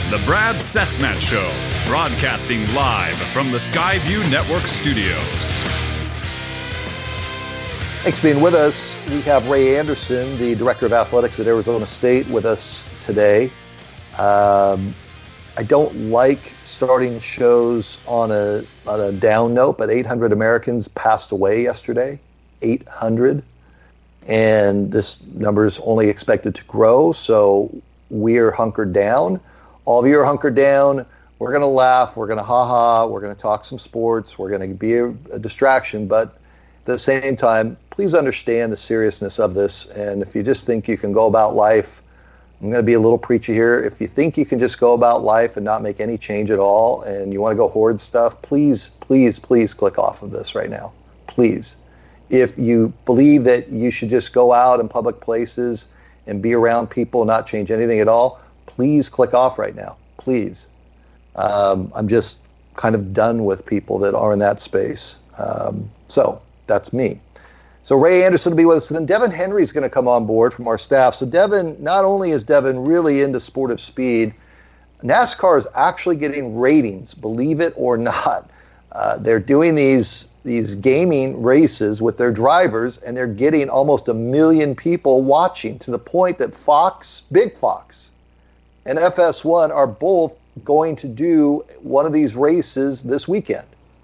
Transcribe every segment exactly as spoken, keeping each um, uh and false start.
The Brad Cessmat Show, broadcasting live from the Skyview Network studios. Thanks for being with us. We have Ray Anderson, the Director of Athletics at Arizona State, with us today. Um, I don't like starting shows on a on a down note, but eight hundred Americans passed away yesterday. eight hundred. And this number is only expected to grow, so we're hunkered down. All of you are hunkered down. We're going to laugh. We're going to ha-ha. We're going to talk some sports. We're going to be a, a distraction. But at the same time, please understand the seriousness of this. And if you just think you can go about life, I'm going to be a little preachy here. If you think you can just go about life and not make any change at all, and you want to go hoard stuff, please, please, please click off of this right now. Please. If you believe that you should just go out in public places and be around people and not change anything at all, please click off right now. Please. Um, I'm just kind of done with people that are in that space. Um, so that's me. So Ray Anderson will be with us. And then Devin Henry is going to come on board from our staff. So Devin, not only is Devin really into sportive speed, NASCAR is actually getting ratings, believe it or not. Uh, they're doing these these gaming races with their drivers, and they're getting almost a million people watching, to the point that Fox, Big Fox, and F S one are both going to do one of these races this weekend,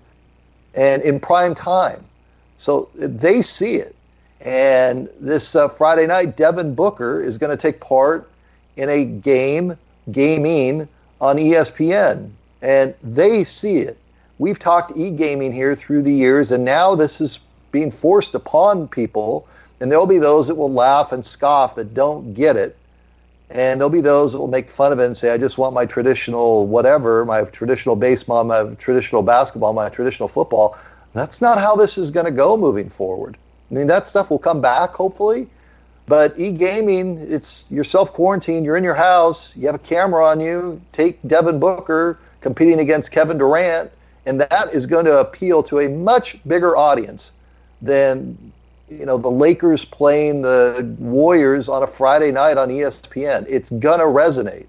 and in prime time. So they see it. And this uh, Friday night, Devin Booker is going to take part in a game, gaming on E S P N, and they see it. We've talked e-gaming here through the years, and now this is being forced upon people, and there'll be those that will laugh and scoff that don't get it, and there'll be those that will make fun of it and say, I just want my traditional whatever, my traditional baseball, my traditional basketball, my traditional football. That's not how this is going to go moving forward. I mean, that stuff will come back, hopefully, but e-gaming, it's you're self-quarantined, you're in your house, you have a camera on you, take Devin Booker competing against Kevin Durant, and that is going to appeal to a much bigger audience than, you know, the Lakers playing the Warriors on a Friday night on E S P N. It's going to resonate.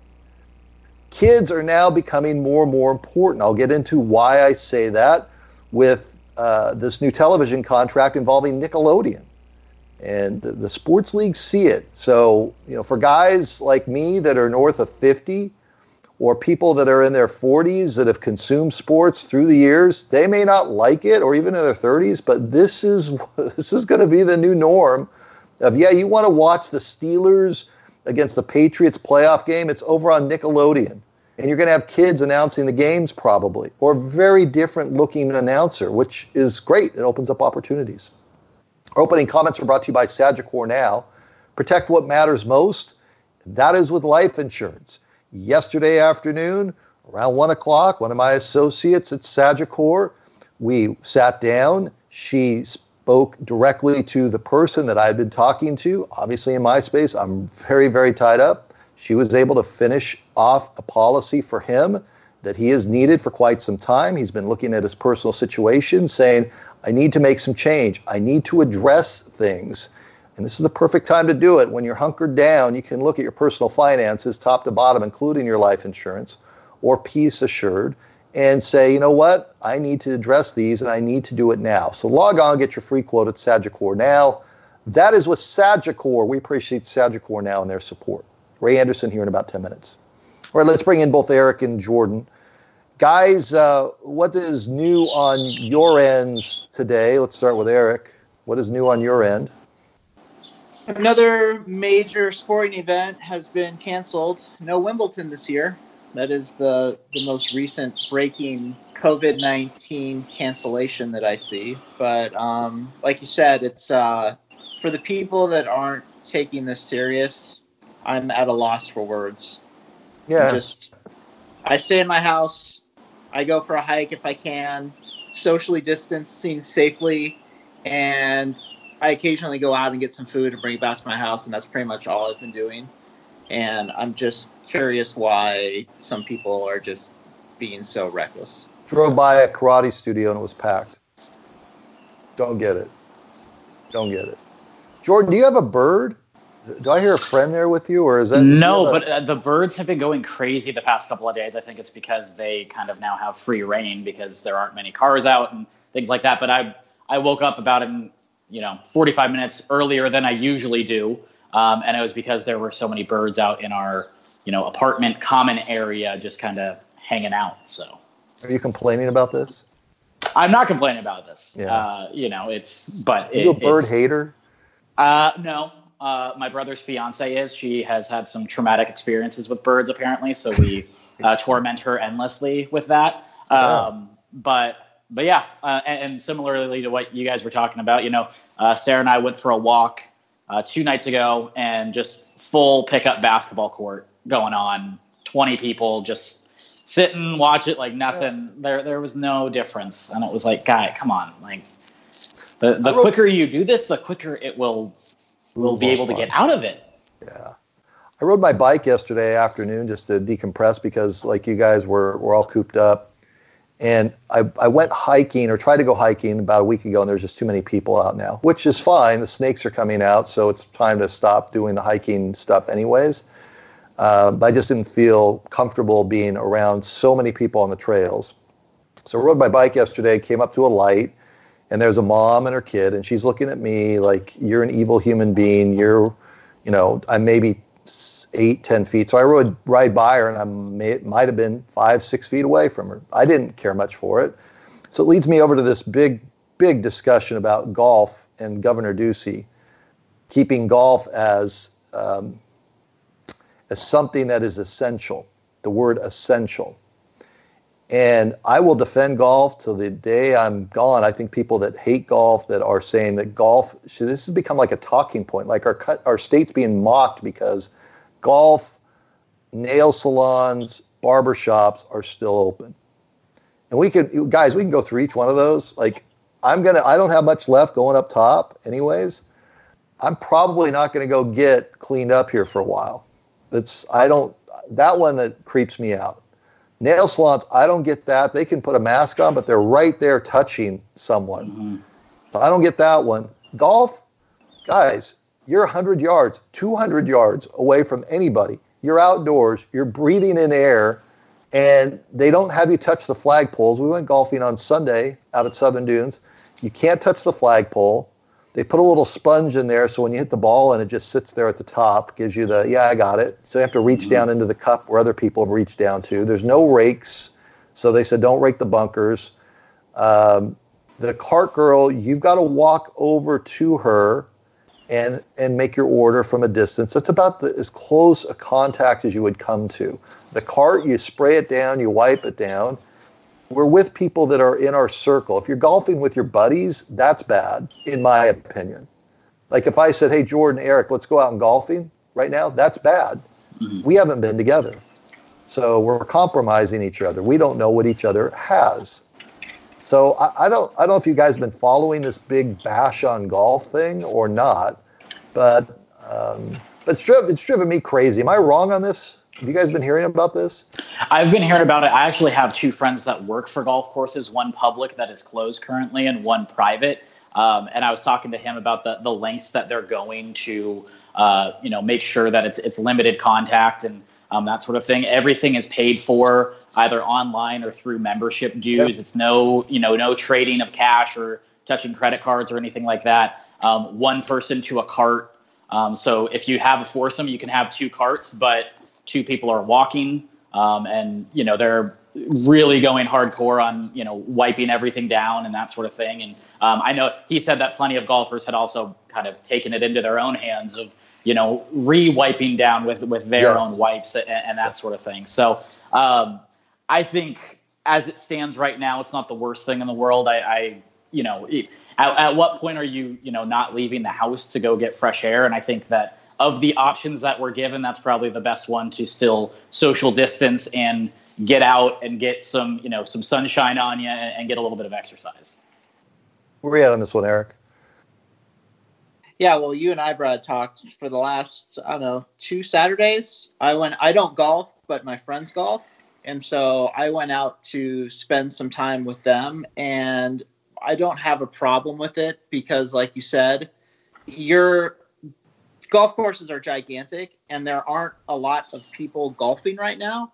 Kids are now becoming more and more important. I'll get into why I say that with uh, this new television contract involving Nickelodeon. And the, the sports leagues see it. So, you know, for guys like me that are north of fifty, or people that are in their forties that have consumed sports through the years, they may not like it, or even in their thirties, but this is this is going to be the new norm of, yeah, you want to watch the Steelers against the Patriots playoff game, it's over on Nickelodeon. And you're going to have kids announcing the games probably, or a very different looking announcer, which is great. It opens up opportunities. Our opening comments are brought to you by Sagicor Now. Protect what matters most. That is with life insurance. Yesterday afternoon, around one o'clock, one of my associates at Sagicor, we sat down. She spoke directly to the person that I had been talking to. Obviously, in my space, I'm very, very tied up. She was able to finish off a policy for him that he has needed for quite some time. He's been looking at his personal situation, saying, I need to make some change. I need to address things. And this is the perfect time to do it. When you're hunkered down, you can look at your personal finances, top to bottom, including your life insurance or Peace Assured, and say, you know what? I need to address these, and I need to do it now. So log on, get your free quote at Sagicor Now. That is with Sagicor. We appreciate Sagicor Now and their support. Ray Anderson here in about ten minutes. All right, let's bring in both Eric and Jordan. Guys, uh, what is new on your ends today? Let's start with Eric. What is new on your end? Another major sporting event has been canceled. No Wimbledon this year. That is the, the most recent breaking COVID nineteen cancellation that I see. But um, like you said, it's uh, for the people that aren't taking this serious, I'm at a loss for words. Yeah. I'm just, I stay in my house. I go for a hike if I can, socially distancing safely, and I occasionally go out and get some food and bring it back to my house, and that's pretty much all I've been doing. And I'm just curious why some people are just being so reckless. Drove by a karate studio and it was packed. Don't get it. Don't get it. Jordan, do you have a bird? Do I hear a friend there with you, or is that no? A... But uh, the birds have been going crazy the past couple of days. I think it's because they kind of now have free reign because there aren't many cars out and things like that. But I I woke up about in you know forty-five minutes earlier than I usually do, um, and it was because there were so many birds out in our you know apartment common area, just kind of hanging out. So, are you complaining about this? I'm not complaining about this. Yeah. Uh, you know, it's but Are you it, a bird it's, hater? Uh, no. Uh, my brother's fiance is. She has had some traumatic experiences with birds, apparently, so we uh, torment her endlessly with that. Um, Yeah. But but yeah, uh, and, and similarly to what you guys were talking about, you know, uh, Sarah and I went for a walk uh, two nights ago, and just full pickup basketball court going on. twenty people just sitting, watch it like nothing. Yeah. There there was no difference, and it was like, guy, come on, like the the wrote, quicker you do this, the quicker it will. We'll be able to get out of it. Yeah. I rode my bike yesterday afternoon just to decompress because, like you guys, were we're all cooped up. And I, I went hiking or tried to go hiking about a week ago, and there's just too many people out now, which is fine. The snakes are coming out, so it's time to stop doing the hiking stuff anyways. Um, but I just didn't feel comfortable being around so many people on the trails. So I rode my bike yesterday, came up to a light, and there's a mom and her kid, and she's looking at me like, you're an evil human being. You're, you know, I'm maybe eight, ten feet. So I rode right by her, and I may, might have been five, six feet away from her. I didn't care much for it. So it leads me over to this big, big discussion about golf and Governor Ducey keeping golf as um, as something that is essential. The word essential. And I will defend golf till the day I'm gone. I think people that hate golf, that are saying that golf, should, this has become like a talking point. Like our our state's being mocked because golf, nail salons, barbershops are still open. And we could, guys, we can go through each one of those. Like I'm gonna, I don't have much left going up top, anyways. I'm probably not gonna go get cleaned up here for a while. That's I don't. That one that creeps me out. Nail salons, I don't get that. They can put a mask on, but they're right there touching someone. Mm-hmm. So I don't get that one. Golf, guys, you're one hundred yards, two hundred yards away from anybody. You're outdoors. You're breathing in air, and they don't have you touch the flagpoles. We went golfing on Sunday out at Southern Dunes. You can't touch the flagpole. They put a little sponge in there, so when you hit the ball and it just sits there at the top, gives you the, yeah, I got it. So you have to reach mm-hmm. down into the cup where other people have reached down to. There's no rakes, so they said don't rake the bunkers. Um, the cart girl, you've got to walk over to her and and make your order from a distance. That's about the, as close a contact as you would come to. The cart, you spray it down, you wipe it down. We're with people that are in our circle. If you're golfing with your buddies, that's bad, in my opinion. Like if I said, hey, Jordan, Eric, let's go out and golfing right now, that's bad. Mm-hmm. We haven't been together. So we're compromising each other. We don't know what each other has. So I, I don't I don't know if you guys have been following this big bash on golf thing or not, but um, but it's driven, it's driven me crazy. Am I wrong on this? Have you guys been hearing about this? I've been hearing about it. I actually have two friends that work for golf courses, one public that is closed currently and one private. Um, and I was talking to him about the, the lengths that they're going to, uh, you know, make sure that it's it's limited contact and um, that sort of thing. Everything is paid for either online or through membership dues. Yep. It's no, you know, no trading of cash or touching credit cards or anything like that. Um, one person to a cart. Um, so if you have a foursome, you can have two carts, but two people are walking, um, and, you know, they're really going hardcore on, you know, wiping everything down and that sort of thing. And um, I know he said that plenty of golfers had also kind of taken it into their own hands of, you know, re-wiping down with, with their yes. own wipes and, and that sort of thing. So um, I think as it stands right now, it's not the worst thing in the world. I, I you know, it, at, at what point are you, you know, not leaving the house to go get fresh air? And I think that of the options that we're given, that's probably the best one to still social distance and get out and get some, you know, some sunshine on you and, and get a little bit of exercise. Where are you at on this one, Eric? Yeah, well, you and I, Brad, talked for the last, I don't know, two Saturdays. I went, I don't golf, but my friends golf. And so I went out to spend some time with them, and I don't have a problem with it because, like you said, you're golf courses are gigantic, and there aren't a lot of people golfing right now.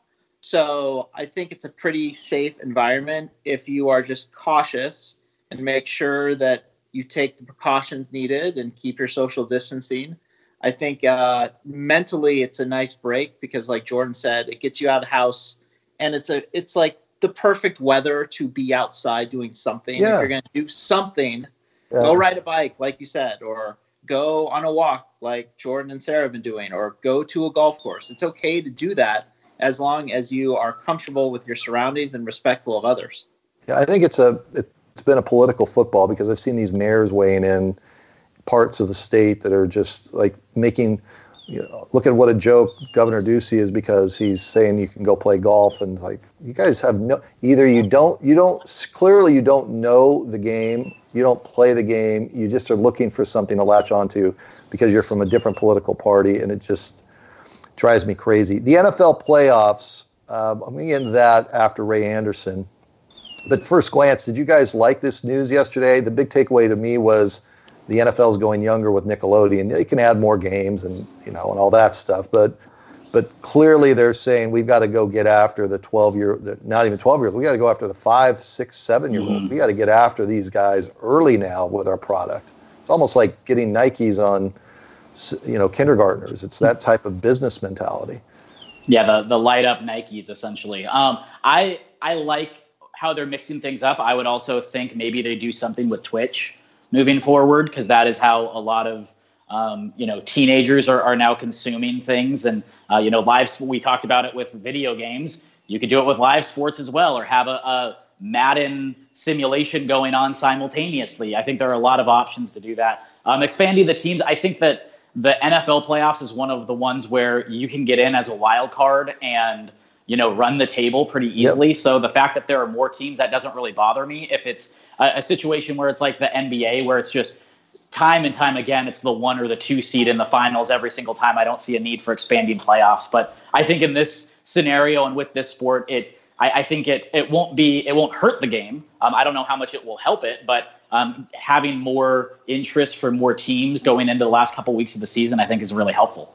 So I think it's a pretty safe environment if you are just cautious and make sure that you take the precautions needed and keep your social distancing. I think uh, mentally it's a nice break because, like Jordan said, it gets you out of the house, and it's a it's like the perfect weather to be outside doing something. Yeah. If you're going to do something, Yeah. go ride a bike, like you said, or go on a walk like Jordan and Sarah have been doing, or go to a golf course. It's okay to do that as long as you are comfortable with your surroundings and respectful of others. Yeah, I think it's a it's been a political football because I've seen these mayors weighing in parts of the state that are just like making, you know, look at what a joke Governor Ducey is because he's saying you can go play golf, and it's like, you guys have no, either you don't, you don't, clearly you don't know the game, you don't play the game, you just are looking for something to latch onto because you're from a different political party, and it just drives me crazy. The N F L playoffs, um, I'm going to get into that after Ray Anderson. But first glance, did you guys like this news yesterday? The big takeaway to me was the N F L is going younger with Nickelodeon. They can add more games and, you know, and all that stuff. But but clearly they're saying we've got to go get after the twelve-year, not even twelve-year-olds. We got to go after the five, six, seven-year-olds. Mm-hmm. We got to get after these guys early now with our product. It's almost like getting Nikes on, you know, kindergartners. It's that type of business mentality. Yeah, the the light up Nikes essentially. Um, I I like how they're mixing things up. I would also think maybe they do something with Twitch moving forward, because that is how a lot of um, you know teenagers are, are now consuming things. And uh, you know, live. We talked about it with video games. You could do it with live sports as well, or have a, a Madden simulation going on simultaneously. I think there are a lot of options to do that. Um, expanding the teams. I think that the N F L playoffs is one of the ones where you can get in as a wild card and, you know, run the table pretty easily. Yep. So the fact that there are more teams, that doesn't really bother me. If it's a, a situation where it's like the N B A, where it's just time and time again, it's the one or the two seed in the finals every single time, I don't see a need for expanding playoffs. But I think in this scenario and with this sport, it, I, I think it it won't be, it won't hurt the game. Um, I don't know how much it will help it, but um, having more interest for more teams going into the last couple weeks of the season, I think is really helpful.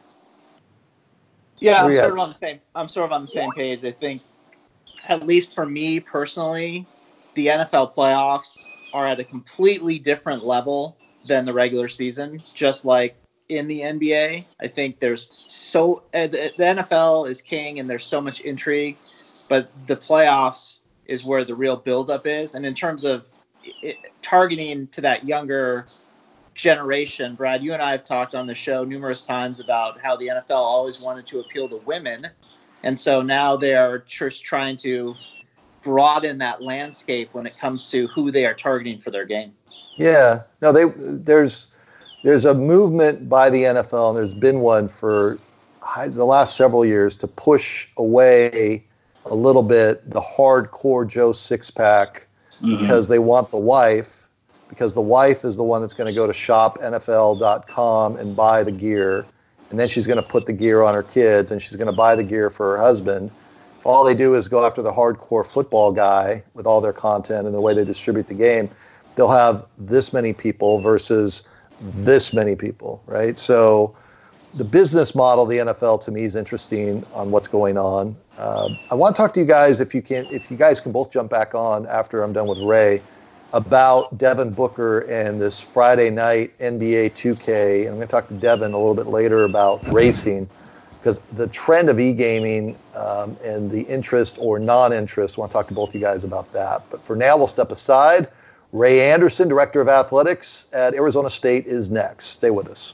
Yeah, I'm sort of on the same. I'm sort of on the same page. I think, at least for me personally, the N F L playoffs are at a completely different level than the regular season. Just like in the N B A, I think there's so uh, the, the N F L is king, and there's so much intrigue, but the playoffs is where the real buildup is. And in terms of it, targeting to that younger generation, Brad, you and I have talked on the show numerous times about how the N F L always wanted to appeal to women, and so now they are just trying to broaden that landscape when it comes to who they are targeting for their game. Yeah, no, they there's there's a movement by the N F L, and there's been one for the last several years to push away a little bit the hardcore Joe Sixpack, mm-hmm. because they want the wife. Because the wife is the one that's going to go to shop N F L dot com and buy the gear. And then she's going to put the gear on her kids, and she's going to buy the gear for her husband. If all they do is go after the hardcore football guy with all their content and the way they distribute the game, they'll have this many people versus this many people, right? So the business model of the N F L to me is interesting on what's going on. Uh, I want to talk to you guys, if you can, if you guys can both jump back on after I'm done with Ray, about Devin Booker and this Friday night N B A two K. And I'm going to talk to Devin a little bit later about racing, because the trend of e-gaming um, and the interest or non-interest, I want to talk to both you guys about that. But for now, we'll step aside. Ray Anderson, Director of Athletics at Arizona State, is next. Stay with us.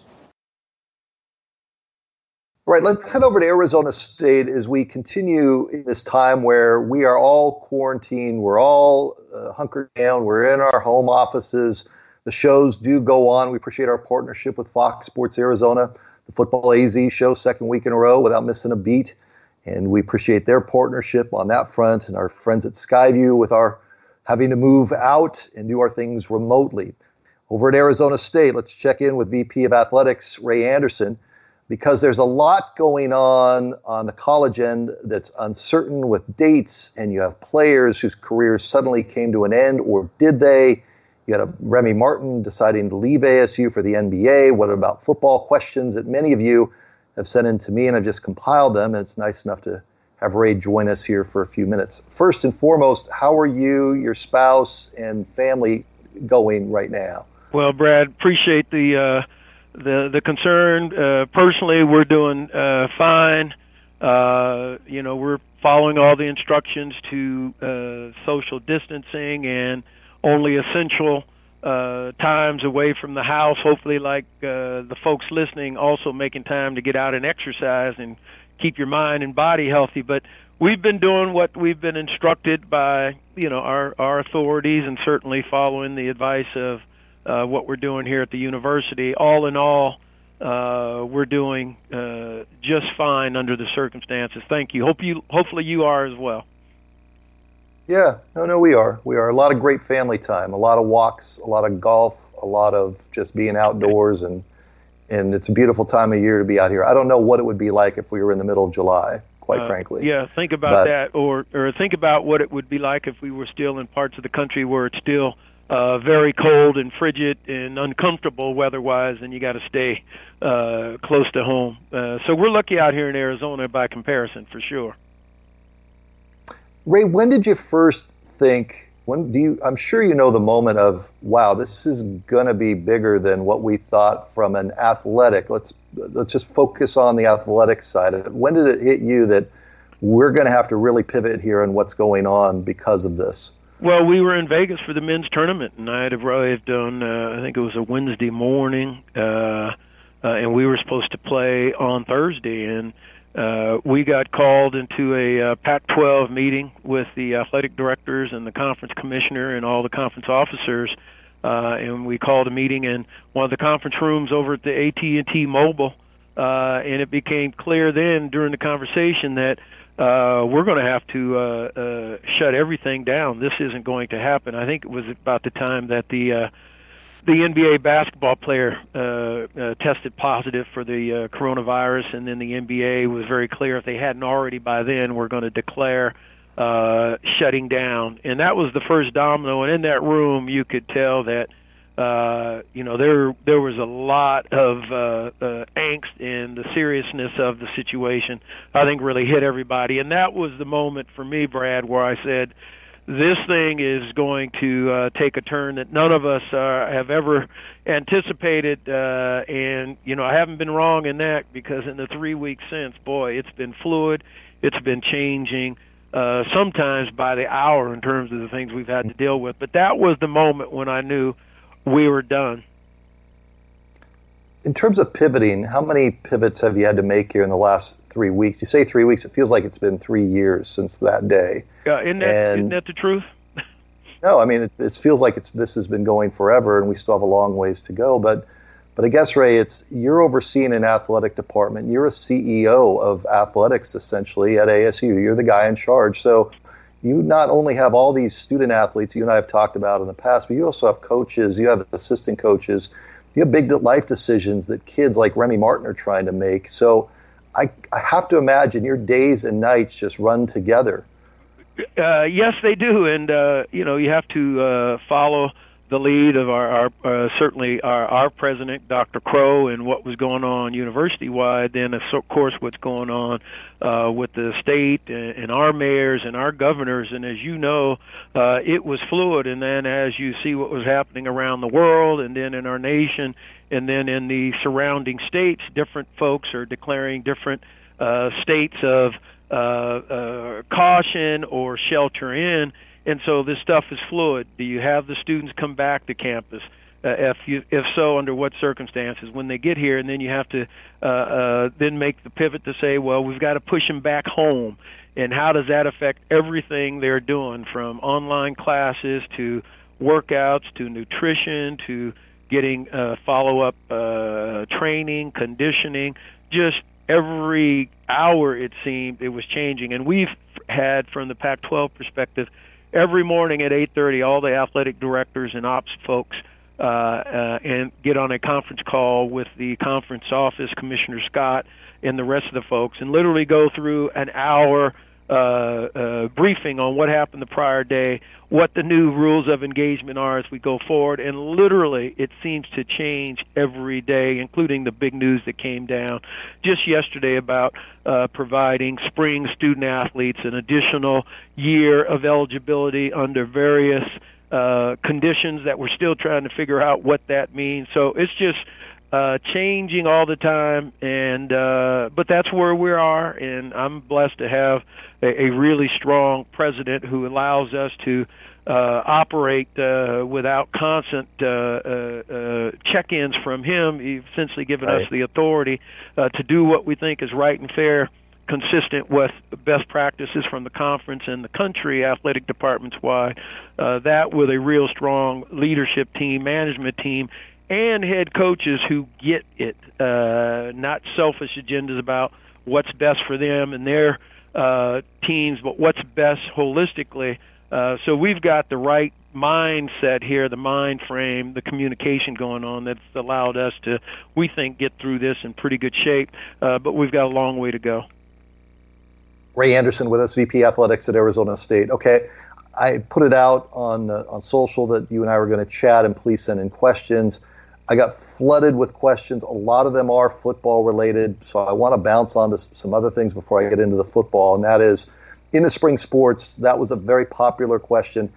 All right, let's head over to Arizona State as we continue in this time where we are all quarantined, we're all uh, hunkered down, we're in our home offices. The shows do go on. We appreciate our partnership with Fox Sports Arizona, the Football A Z show, second week in a row without missing a beat. And we appreciate their partnership on that front, and our friends at Skyview with our having to move out and do our things remotely. Over at Arizona State, let's check in with V P of Athletics, Ray Anderson, because there's a lot going on on the college end that's uncertain with dates, and you have players whose careers suddenly came to an end, or did they? You got a Remy Martin deciding to leave A S U for the N B A. What about football questions that many of you have sent in to me, and I've just compiled them. And it's nice enough to have Ray join us here for a few minutes. First and foremost, how are you, your spouse, and family going right now? Well, Brad, appreciate the uh, the the concern. Uh, personally, we're doing uh, fine. Uh, you know, we're following all the instructions to uh, social distancing and only essential uh, times away from the house. Hopefully, like uh, the folks listening, also making time to get out and exercise and keep your mind and body healthy. But we've been doing what we've been instructed by, you know, our, our authorities, and certainly following the advice of uh, what we're doing here at the university. All in all, uh, we're doing uh, just fine under the circumstances. Thank you. Hope you. Hopefully you are as well. Yeah, no, no, we are. We are. A lot of great family time, a lot of walks, a lot of golf, a lot of just being outdoors, and and it's a beautiful time of year to be out here. I don't know what it would be like if we were in the middle of July, quite uh, frankly. Yeah, think about but, that, or or think about what it would be like if we were still in parts of the country where it's still uh, very cold and frigid and uncomfortable weather-wise, and you got to stay uh, close to home. Uh, so we're lucky out here in Arizona by comparison, for sure. Ray, when did you first think? When do you? I'm sure you know the moment of, wow, this is going to be bigger than what we thought from an athletic. Let's let's just focus on the athletic side of it. When did it hit you that we're going to have to really pivot here on what's going on because of this? Well, we were in Vegas for the men's tournament, and I had arrived on, uh, I think it was a Wednesday morning, uh, uh, and we were supposed to play on Thursday, and Uh, we got called into a uh, Pac twelve meeting with the athletic directors and the conference commissioner and all the conference officers, uh, and we called a meeting in one of the conference rooms over at the A T and T Mobile, uh, and it became clear then during the conversation that uh, we're going to have to uh, uh, shut everything down. This isn't going to happen. I think it was about the time that the uh, The N B A basketball player uh, uh, tested positive for the uh, coronavirus, and then the N B A was very clear if they hadn't already by then, we're going to declare uh, shutting down. And that was the first domino. And in that room, you could tell that uh, you know there there was a lot of uh, uh, angst, and the seriousness of the situation, I think, really hit everybody. And that was the moment for me, Brad, where I said, this thing is going to uh, take a turn that none of us uh, have ever anticipated, uh, and, you know, I haven't been wrong in that, because in the three weeks since, boy, it's been fluid, it's been changing, uh, sometimes by the hour in terms of the things we've had to deal with. But that was the moment when I knew we were done. In terms of pivoting, how many pivots have you had to make here in the last three weeks? You say three weeks, it feels like it's been three years since that day. Yeah, isn't that, and, isn't that the truth? No, I mean, it, it feels like it's this has been going forever, and we still have a long ways to go. But but I guess, Ray, it's you're overseeing an athletic department. You're a C E O of athletics, essentially, at A S U. You're the guy in charge. So you not only have all these student athletes you and I have talked about in the past, but you also have coaches, you have assistant coaches, you have big life decisions that kids like Remy Martin are trying to make. So I, I have to imagine your days and nights just run together. Uh, yes, they do, and uh, you know, you have to uh, follow the lead of our, our uh, certainly our, our president, Doctor Crow, and what was going on university-wide. Then, of course, what's going on uh, with the state and, and our mayors and our governors. And as you know, uh, it was fluid. And then, as you see what was happening around the world, and then in our nation, and then in the surrounding states, different folks are declaring different uh, states of uh, uh, caution or shelter in. And so this stuff is fluid. Do you have the students come back to campus? Uh, if you, if so, under what circumstances? When they get here, and then you have to uh, uh, then make the pivot to say, well, we've got to push them back home. And how does that affect everything they're doing, from online classes to workouts to nutrition to getting uh, follow-up uh, training, conditioning? Just every hour, it seemed, it was changing. And we've had, from the Pac twelve perspective, every morning at eight thirty, all the athletic directors and ops folks uh, uh, and get on a conference call with the conference office, Commissioner Scott, and the rest of the folks, and literally go through an hour uh, uh, briefing on what happened the prior day, what the new rules of engagement are as we go forward, and literally it seems to change every day, including the big news that came down just yesterday about uh, providing spring student athletes an additional year of eligibility under various uh, conditions that we're still trying to figure out what that means. So it's just Uh, changing all the time, and uh, but that's where we are, and I'm blessed to have a, a really strong president who allows us to uh, operate uh, without constant uh, uh, uh, check-ins from him. He's essentially given right. us the authority uh, to do what we think is right and fair, consistent with best practices from the conference and the country, athletic departments wide. Uh, that with a real strong leadership team, management team, and head coaches who get it, uh, not selfish agendas about what's best for them and their uh, teams, but what's best holistically. Uh, so we've got the right mindset here, the mind frame, the communication going on that's allowed us to, we think, get through this in pretty good shape, uh, but we've got a long way to go. Ray Anderson with us, V P Athletics at Arizona State. Okay, I put it out on uh, on social that you and I were going to chat, and please send in questions. I got flooded with questions. A lot of them are football related, so I want to bounce on to some other things before I get into the football, and that is, in the spring sports, that was a very popular question.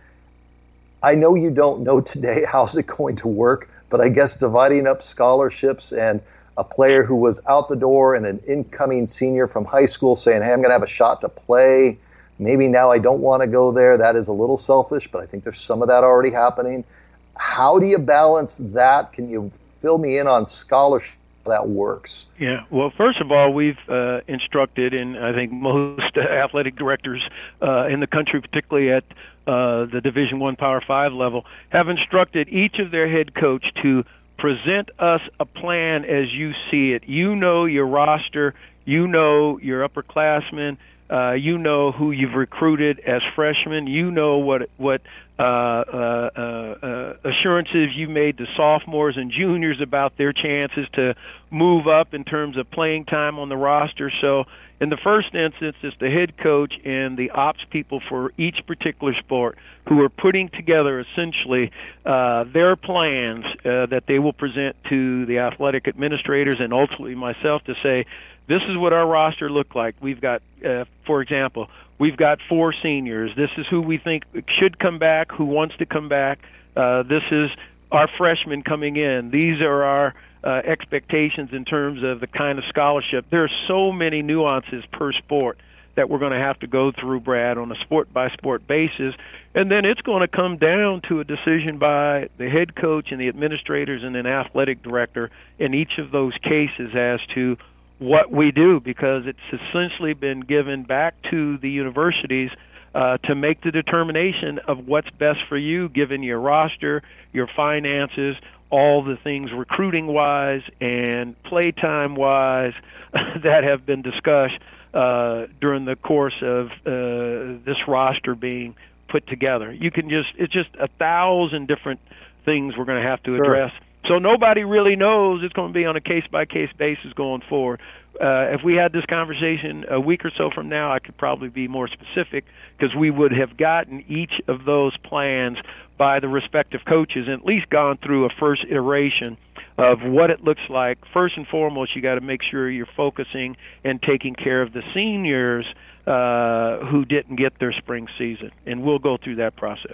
I know you don't know today how's it going to work, but I guess dividing up scholarships and a player who was out the door and an incoming senior from high school saying, hey, I'm going to have a shot to play, maybe now I don't want to go there, that is a little selfish, but I think there's some of that already happening. How do you balance that? Can you fill me in on scholarship, how that works? Yeah, well, first of all, we've uh, instructed, and I think most uh, athletic directors uh, in the country, particularly at uh, the Division One Power Five level, have instructed each of their head coach to present us a plan as you see it. You know your roster, you know your upperclassmen, uh, you know who you've recruited as freshmen, you know what what uh, uh, uh, uh, assurances you made to sophomores and juniors about their chances to move up in terms of playing time on the roster. So in the first instance, it's the head coach and the ops people for each particular sport who are putting together essentially uh, their plans uh, that they will present to the athletic administrators and ultimately myself to say, this is what our roster looked like. We've got, uh, for example, we've got four seniors. This is who we think should come back, who wants to come back. Uh, this is our freshmen coming in. These are our uh, expectations in terms of the kind of scholarship. There are so many nuances per sport that we're going to have to go through, Brad, on a sport-by-sport basis. And then it's going to come down to a decision by the head coach and the administrators and an athletic director in each of those cases as to what we do, because it's essentially been given back to the universities uh, to make the determination of what's best for you, given your roster, your finances, all the things recruiting-wise and playtime-wise that have been discussed uh, during the course of uh, this roster being put together. You can just, it's just a thousand different things we're going to have to Sure. address. So nobody really knows. It's going to be on a case-by-case basis going forward. Uh, if we had this conversation a week or so from now, I could probably be more specific because we would have gotten each of those plans by the respective coaches and at least gone through a first iteration of what it looks like. First and foremost, you got to make sure you're focusing and taking care of the seniors uh, who didn't get their spring season, and we'll go through that process.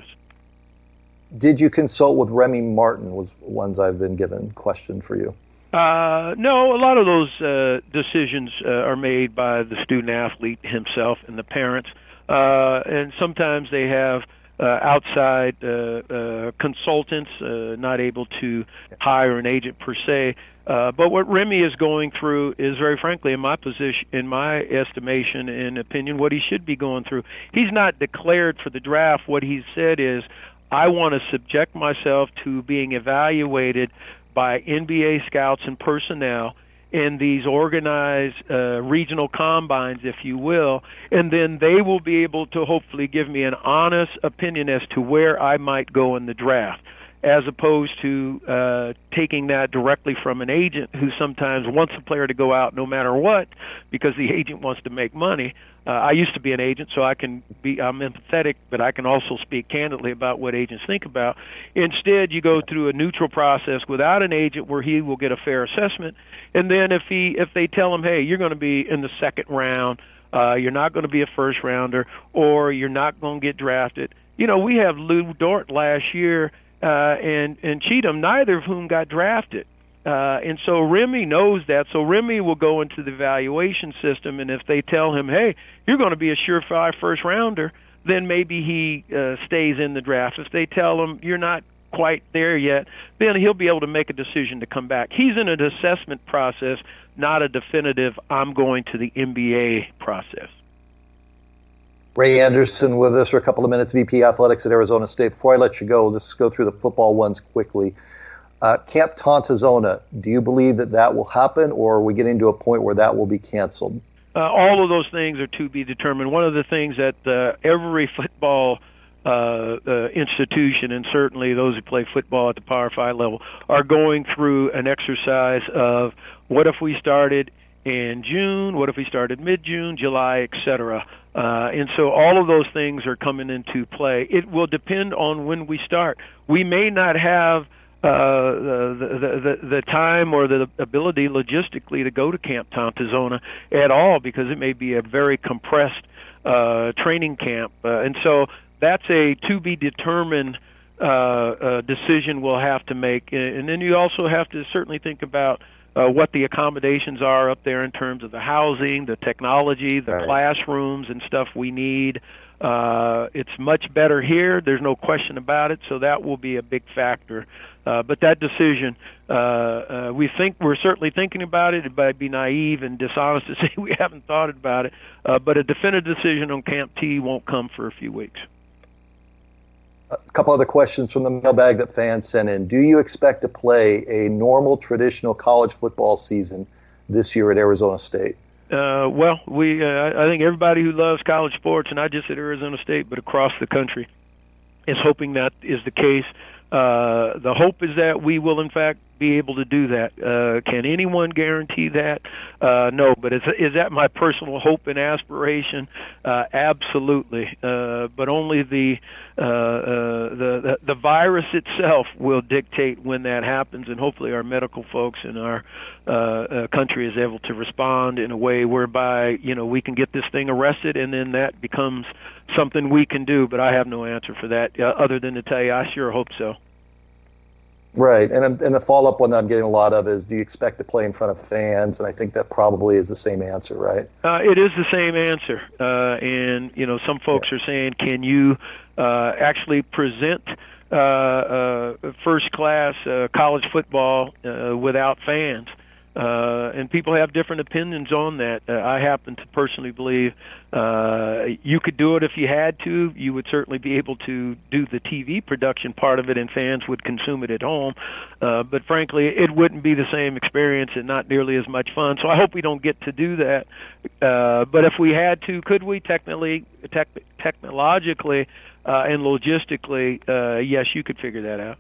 Did you consult with Remy Martin was ones I've been given question for you? Uh, no, a lot of those uh, decisions uh, are made by the student-athlete himself and the parents, uh, and sometimes they have uh, outside uh, uh, consultants, uh, not able to hire an agent per se. Uh, but what Remy is going through is, very frankly, in my position, in my estimation and opinion, what he should be going through. He's not declared for the draft. What he's said is, I want to subject myself to being evaluated by N B A scouts and personnel in these organized uh, regional combines, if you will, and then they will be able to hopefully give me an honest opinion as to where I might go in the draft. as opposed to uh, taking that directly from an agent who sometimes wants a player to go out no matter what because the agent wants to make money. Uh, I used to be an agent, so I can be I'm empathetic, but I can also speak candidly about what agents think about. Instead, you go through a neutral process without an agent where he will get a fair assessment, and then if he if they tell him, hey, you're going to be in the second round, uh, you're not going to be a first rounder, or you're not going to get drafted. You know, we have Lou Dort last year uh, and and Cheatham, neither of whom got drafted. Uh, and so Remy knows that. So Remy will go into the evaluation system, and if they tell him, hey, you're going to be a surefire first rounder, then maybe he uh, stays in the draft. If they tell him you're not quite there yet, then he'll be able to make a decision to come back. He's in an assessment process, not a definitive I'm going to the N B A process. Ray Anderson with us for a couple of minutes, V P Athletics at Arizona State. Before I let you go, we'll just go through the football ones quickly. Uh, Camp Tontozona, do you believe that that will happen, or are we getting to a point where that will be canceled? Uh, all of those things are to be determined. One of the things that uh, every football uh, uh, institution, and certainly those who play football at the Power Five level, are going through an exercise of what if we started in June, what if we started mid-June, July, et cetera. Uh, and so all of those things are coming into play. It will depend on when we start. We may not have Uh, the, the, the, the time or the ability logistically to go to Camp Tontozona at all because it may be a very compressed uh, training camp. Uh, and so that's a to-be-determined uh, uh, decision we'll have to make. And then you also have to certainly think about uh, what the accommodations are up there in terms of the housing, the technology, the right. classrooms and stuff we need. Uh, it's much better here. There's no question about it. So that will be a big factor. Uh, but that decision, uh, uh, we think we're certainly thinking about it. It'd be naive and dishonest to say we haven't thought about it. Uh, but a definitive decision on Camp T won't come for a few weeks. A couple other questions from the mailbag that fans sent in. Do you expect to play a normal, traditional college football season this year at Arizona State? Uh, well, we uh, I think everybody who loves college sports, and not just at Arizona State, but across the country, is hoping that is the case. Uh, the hope is that we will, in fact, be able to do that. Uh, can anyone guarantee that? Uh, no, but is, is that my personal hope and aspiration? Uh, absolutely. Uh, but only the, uh, uh, the, the the virus itself will dictate when that happens, and hopefully our medical folks in our uh, uh, country is able to respond in a way whereby, you know, we can get this thing arrested, and then that becomes something we can do. But I have no answer for that uh, other than to tell you I sure hope so. Right, and and the follow-up one that I'm getting a lot of is, do you expect to play in front of fans? And I think that probably is the same answer, right? Uh, it is the same answer, uh, and you know, some folks yeah. are saying, can you uh, actually present uh, uh, first-class uh, college football uh, without fans? Uh, and people have different opinions on that. Uh, I happen to personally believe uh, you could do it if you had to. You would certainly be able to do the T V production part of it, and fans would consume it at home. Uh, but frankly, it wouldn't be the same experience and not nearly as much fun. So I hope we don't get to do that. Uh, but if we had to, could we technically, tech, technologically uh, and logistically? Uh, yes, you could figure that out.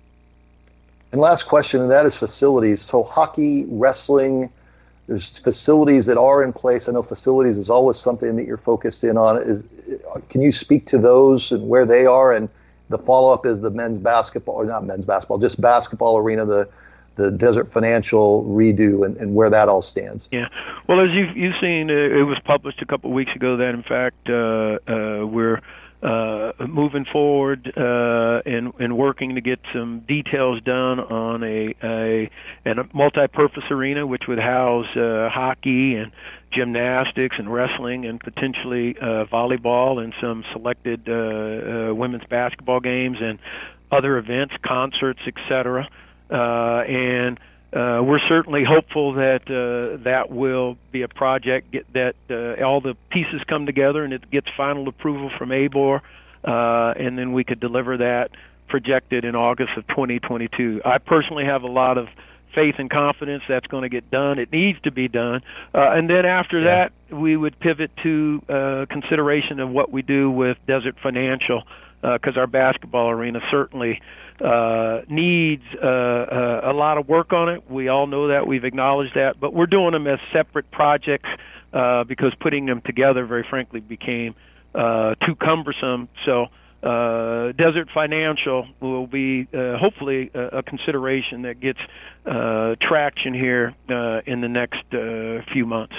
And last question, and that is facilities. So hockey, wrestling, there's facilities that are in place. I know facilities is always something that you're focused in on. Is, can you speak to those and where they are? And the follow-up is the men's basketball, or not men's basketball, just basketball arena, the the Desert Financial redo, and, and where that all stands. Yeah. Well, as you've, you've seen, uh, it was published a couple of weeks ago that, in fact, uh, uh, we're Uh, moving forward uh, and, and working to get some details done on a, a, a multi-purpose arena which would house uh, hockey and gymnastics and wrestling and potentially uh, volleyball and some selected uh, uh, women's basketball games and other events, concerts, et cetera. Uh, and Uh, we're certainly hopeful that uh, that will be a project get, that uh, all the pieces come together and it gets final approval from A B O R, uh, and then we could deliver that projected in August of twenty twenty-two. I personally have a lot of faith and confidence that's going to get done. It needs to be done. Uh, and then after yeah. that, we would pivot to uh, consideration of what we do with Desert Financial, because uh, our basketball arena certainly uh, needs uh, uh, a lot of work on it. We all know that. We've acknowledged that. But we're doing them as separate projects uh, because putting them together, very frankly, became uh, too cumbersome. So uh, Desert Financial will be uh, hopefully a, a consideration that gets uh, traction here uh, in the next uh, few months.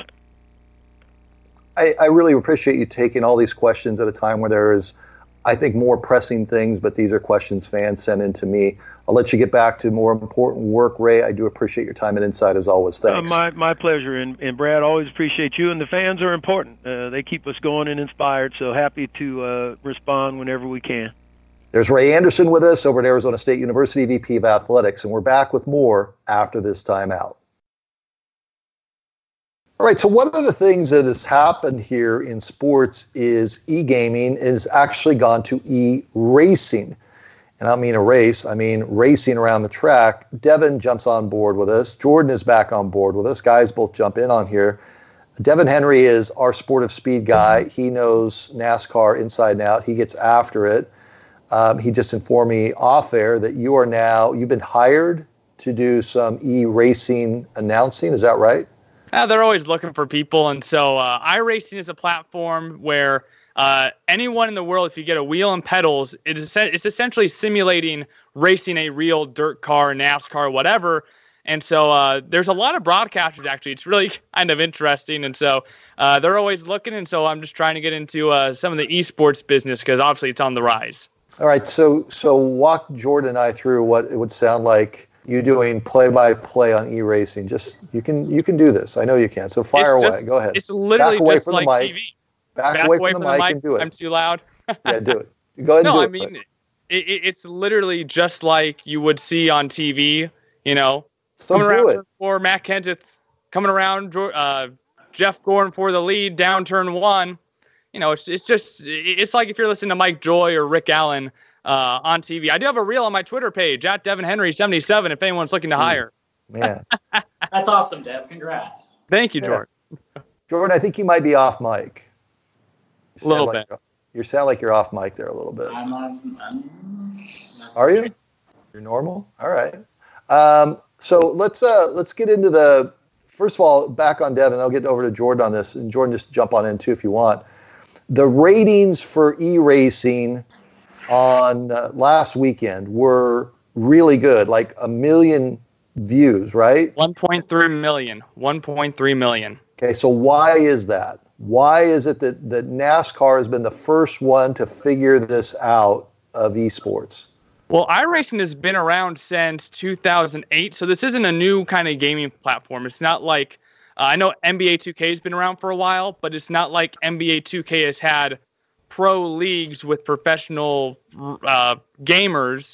I, I really appreciate you taking all these questions at a time where there is, I think, more pressing things, but these are questions fans send in to me. I'll let you get back to more important work, Ray. I do appreciate your time and insight as always. Thanks. Uh, my my pleasure. And, and Brad, always appreciate you. And the fans are important. Uh, they keep us going and inspired, so happy to uh, respond whenever we can. There's Ray Anderson with us over at Arizona State University, V P of Athletics, and we're back with more after this timeout. All right, so one of the things that has happened here in sports is e-gaming has actually gone to e-racing. And I don't mean a race, I mean racing around the track. Devin jumps on board with us. Jordan is back on board with us. Guys both jump in on here. Devin Henry is our sport of speed guy. He knows NASCAR inside and out. He gets after it. Um, he just informed me off air that you are now, you've been hired to do some e-racing announcing. Is that right? Uh, they're always looking for people. And so uh, iRacing is a platform where uh, anyone in the world, if you get a wheel and pedals, it is, it's essentially simulating racing a real dirt car, NASCAR, whatever. And so uh, there's a lot of broadcasters, actually. It's really kind of interesting. And so uh, they're always looking. And so I'm just trying to get into uh, some of the esports business because obviously it's on the rise. All right. So, so walk Jordan and I through what it would sound like you doing play-by-play on e-racing. Just you can you can do this. I know you can. So fire it's away. Just, Go ahead. It's literally Back away just from like the mic. T V. Back, Back away, away from, from the, mic mic and do it. I'm too loud. Yeah, do it. Go ahead and no, do I it. mean, it, it, it's literally just like you would see on T V. You know, so coming around it. for Matt Kenseth, coming around uh, Jeff Gordon for the lead, down turn one. You know, it's it's just it's like if you're listening to Mike Joy or Rick Allen uh, on T V. I do have a reel on my Twitter page at Devin Henry seventy-seven if anyone's looking to hire. Man, that's awesome, Dev. Congrats. Thank you, yeah. Jordan. Jordan, I think you might be off mic. A little like bit. You sound like you're off mic there a little bit. I'm on. I'm Are you? You're normal. All right. Um, so let's uh, let's get into the first of all back on Devin. I'll get over to Jordan on this, and Jordan just jump on in too if you want. The ratings for e-racing on uh, last weekend were really good, like a million views, right? one point three million. one point three million. Okay, so why is that? Why is it that, that NASCAR has been the first one to figure this out of esports? Well, iRacing has been around since two thousand eight, so this isn't a new kind of gaming platform. It's not like, uh, I know N B A two K has been around for a while, but it's not like N B A two K has had pro leagues with professional uh, gamers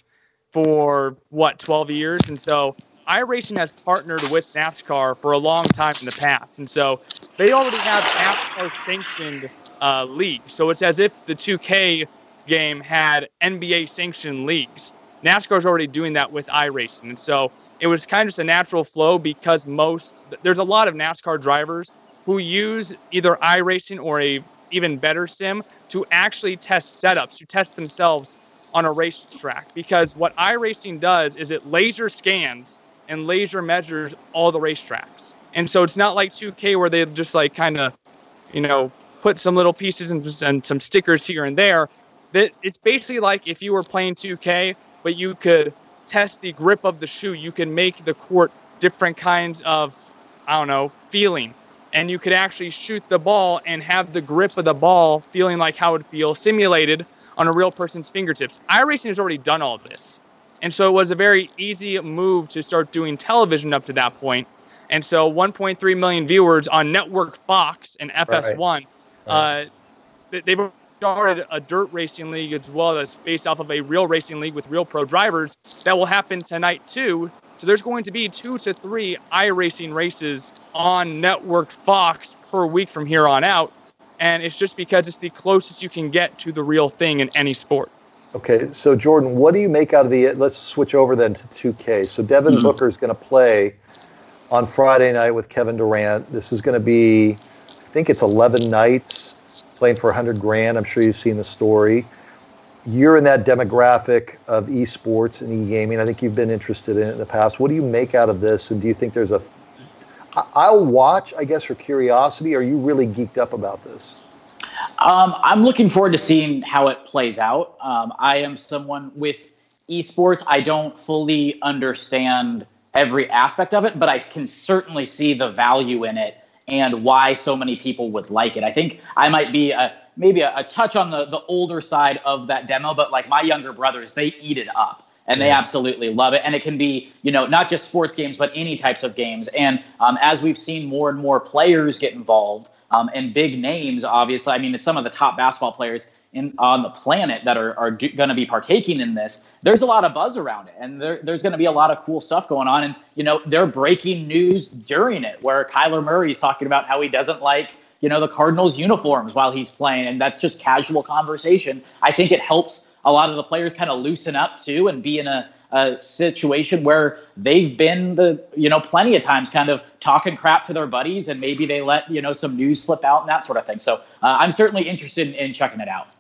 for, what, twelve years? And so iRacing has partnered with NASCAR for a long time in the past. And so they already have NASCAR-sanctioned uh, leagues. So it's as if the two K game had N B A-sanctioned leagues. NASCAR's already doing that with iRacing. And so it was kind of just a natural flow because most – there's a lot of NASCAR drivers who use either iRacing or a even better sim to actually test setups, to test themselves on a racetrack. Because what iRacing does is it laser scans and laser measures all the racetracks. And so it's not like two K where they just like kind of, you know, put some little pieces and, and some stickers here and there. That it's basically like if you were playing two K, but you could test the grip of the shoe. You can make the court different kinds of, I don't know, feeling. And you could actually shoot the ball and have the grip of the ball feeling like how it feels simulated on a real person's fingertips. iRacing has already done all this. And so it was a very easy move to start doing television up to that point. And so one point three million viewers on Network Fox and F S one, right. uh, they've started a dirt racing league as well that's based off of a real racing league with real pro drivers. That will happen tonight too. So there's going to be two to three iRacing races on Network Fox per week from here on out. And it's just because it's the closest you can get to the real thing in any sport. Okay, so Jordan, what do you make out of the – let's switch over then to two K. So Devin mm-hmm. Booker is going to play on Friday night with Kevin Durant. This is going to be, I think it's eleven nights, playing for one hundred grand. I'm sure you've seen the story. you're in that demographic of esports and e-gaming. I think you've been interested in it in the past. What do you make out of this? And do you think there's a, I'll watch, I guess, for curiosity. Are you really geeked up about this? Um, I'm looking forward to seeing how it plays out. Um, I am someone with esports. I don't fully understand every aspect of it, but I can certainly see the value in it and why so many people would like it. I think I might be a, maybe a, a touch on the, the older side of that demo, but like my younger brothers, they eat it up and they absolutely love it. And it can be, you know, not just sports games, but any types of games. And um, as we've seen more and more players get involved um, and big names, obviously, I mean, it's some of the top basketball players in on the planet that are, are going to be partaking in this. There's a lot of buzz around it, and there, there's going to be a lot of cool stuff going on. And, you know, they're breaking news during it where Kyler Murray is talking about how he doesn't like, you know, the Cardinals uniforms while he's playing. And that's just casual conversation. I think it helps a lot of the players kind of loosen up too and be in a, a situation where they've been the, you know, plenty of times kind of talking crap to their buddies, and maybe they let, you know, some news slip out and that sort of thing. So uh, I'm certainly interested in, in checking it out.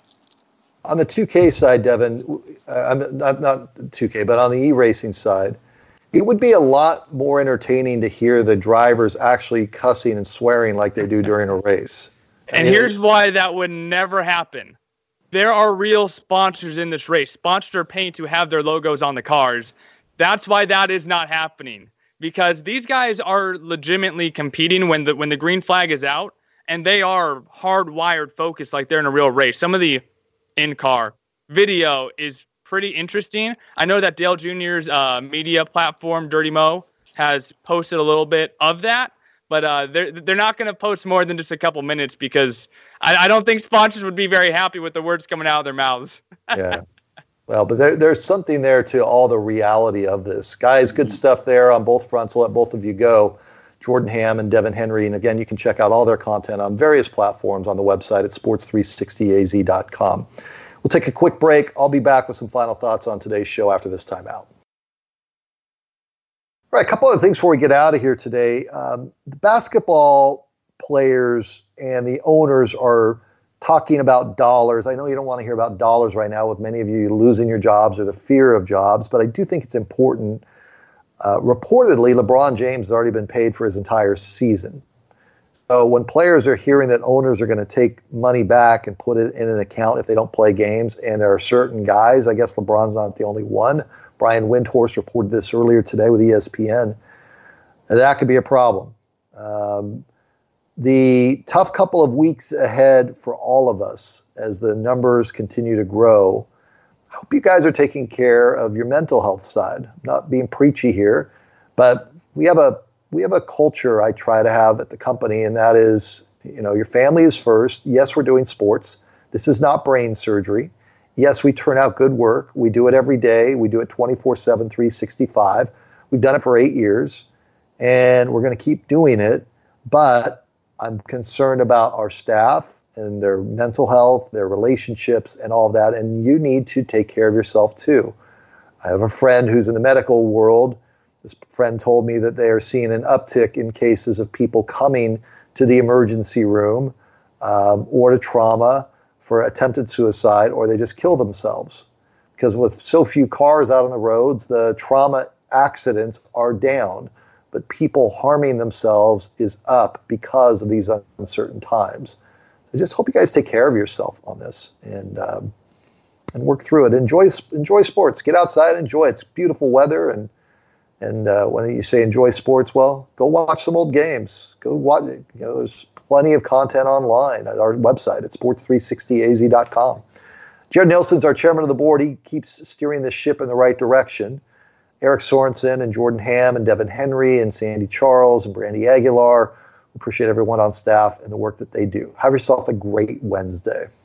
On the two K side, Devin, uh, not not two K, but on the e-racing side, it would be a lot more entertaining to hear the drivers actually cussing and swearing like they do during a race. And I mean, here's why that would never happen. There are real sponsors in this race. Sponsors are paying to have their logos on the cars. That's why that is not happening, because these guys are legitimately competing when the when the green flag is out, and they are hardwired focused like they're in a real race. Some of the in-car video is pretty interesting. I know that Dale Junior's uh, media platform, Dirty Mo, has posted a little bit of that, but uh, they're they're not going to post more than just a couple minutes, because I, I don't think sponsors would be very happy with the words coming out of their mouths. Yeah. Well, but there, there's something there to all the reality of this. Guys, good stuff there on both fronts. I'll let both of you go. Jordan Ham and Devin Henry. And again, you can check out all their content on various platforms on the website at sports three sixty a z dot com. We'll take a quick break. I'll be back with some final thoughts on today's show after this timeout. All right, a couple other things before we get out of here today. Um, the basketball players and the owners are talking about dollars. I know you don't want to hear about dollars right now with many of you losing your jobs or the fear of jobs, but I do think it's important. Uh, reportedly, LeBron James has already been paid for his entire season. So when players are hearing that owners are going to take money back and put it in an account if they don't play games, and there are certain guys, I guess LeBron's not the only one. Brian Windhorst reported this earlier today with E S P N. And that could be a problem. Um, the tough couple of weeks ahead for all of us as the numbers continue to grow, I hope you guys are taking care of your mental health side. I'm not being preachy here, but we have a we have a culture I try to have at the company, and that is, you know, your family is first. Yes, we're doing sports. This is not brain surgery. Yes, we turn out good work. We do it every day. We do it twenty-four seven, three sixty-five. We've done it for eight years, and we're going to keep doing it. But I'm concerned about our staff and their mental health, their relationships, and all of that. And you need to take care of yourself too. I have a friend who's in the medical world. This friend told me that they are seeing an uptick in cases of people coming to the emergency room um, or to trauma for attempted suicide, or they just kill themselves. Because with so few cars out on the roads, the trauma accidents are down, but people harming themselves is up because of these uncertain times. I just hope you guys take care of yourself on this and um, and work through it. Enjoy enjoy sports. Get outside, enjoy it. It's beautiful weather, and and uh, when you say enjoy sports, well, go watch some old games. Go watch. You know, there's plenty of content online at our website at sports three sixty a z dot com. Jared Nielsen's our chairman of the board. He keeps steering the ship in the right direction. Eric Sorensen and Jordan Ham and Devin Henry and Sandy Charles and Brandy Aguilar. Appreciate everyone on staff and the work that they do. Have yourself a great Wednesday.